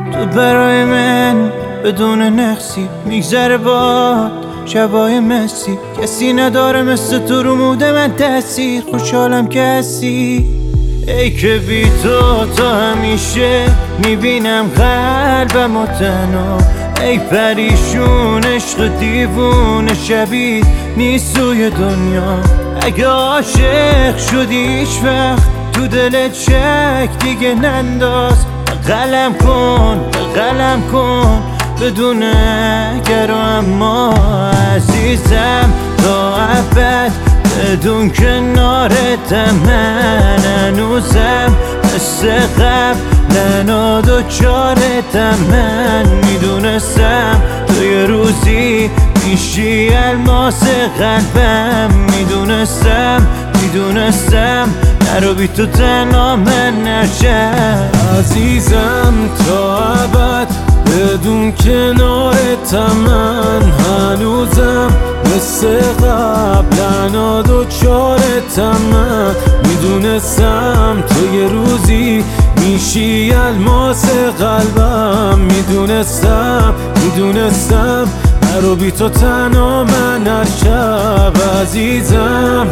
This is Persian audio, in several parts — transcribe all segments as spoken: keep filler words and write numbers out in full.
تو برای من بدون نقصی میگذره باد شبای مسی، کسی نداره مثل تو رو موده من تأثیر. خوشحالم که هستی ای که بی تو تا همیشه میبینم قلبم و تنها. ای پریشون عشق دیوونه شبیه نیست توی دنیا. اگه عاشق شدی هیچ وقت تو دلت شک دیگه ننداز. قلم کن قلم کن بدون اگر و اما عزیزم تا ابد بدون کنارتم. من هنوزم مثل قبل و دوچارتم. من میدونستم تو یه روزی میشی الماس قلبم. میدونستم میدونستم نرو بی تو تنها من نشم. عزیزم تا ابد بدون کنارتم. من هنوزم مثل قبلنا دوچارتم. من میدونستم تو یه روزی میشی الماس قلبم. میدونستم میدونستم نرو بی تو تنها من هر شب. عزیزم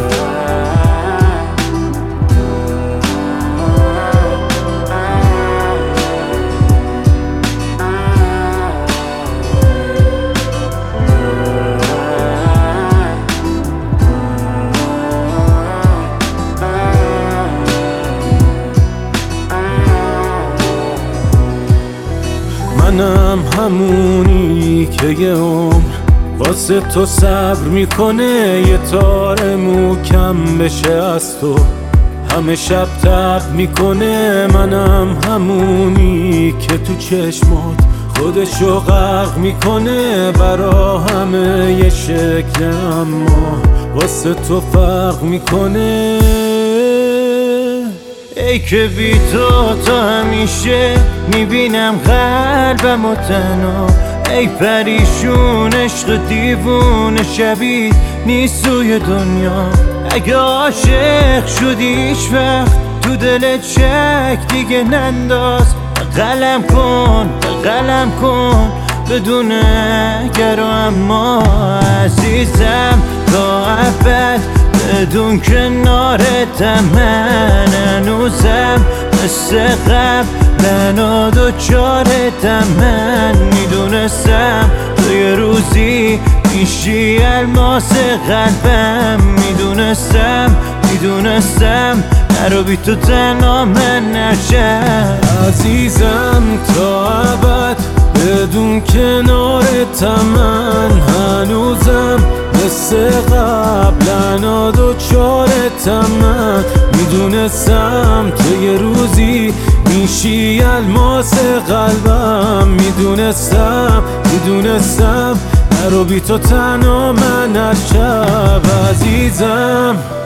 منم همونی که یه عمر واسه تو صبر میکنه. یه تار موکم بشه از تو همه شب تب میکنه. منم همونی که تو چشمات خودشو غرق میکنه. برا همه یه شکل اما واسه تو فرق میکنه. ای که بی تو تا همیشه میبینم قلبم و تنها. ای پریشون عشق دیوونه شبیه نیست توی دنیا. اگه عاشق شدی هیچ وقت تو دلت شک دیگه ننداز. قلم کن قلم کن بدون اگر و اما عزیزم تا ابد بدون کنارتم. من هنوزم مثل قبل و دوچارتم. من میدونستم تو یه روزی میشی الماس قلبم. میدونستم میدونستم نرو بی تو تنها من نشم. عزیزم تا ابد بدون کنارتم. من هنوزم مثل قبلنا دوچارتم. من میدونستم تو یه روزی میشی الماس قلبم. میدونستم میدونستم نرو بی تو تنها من هر شب. عزیزم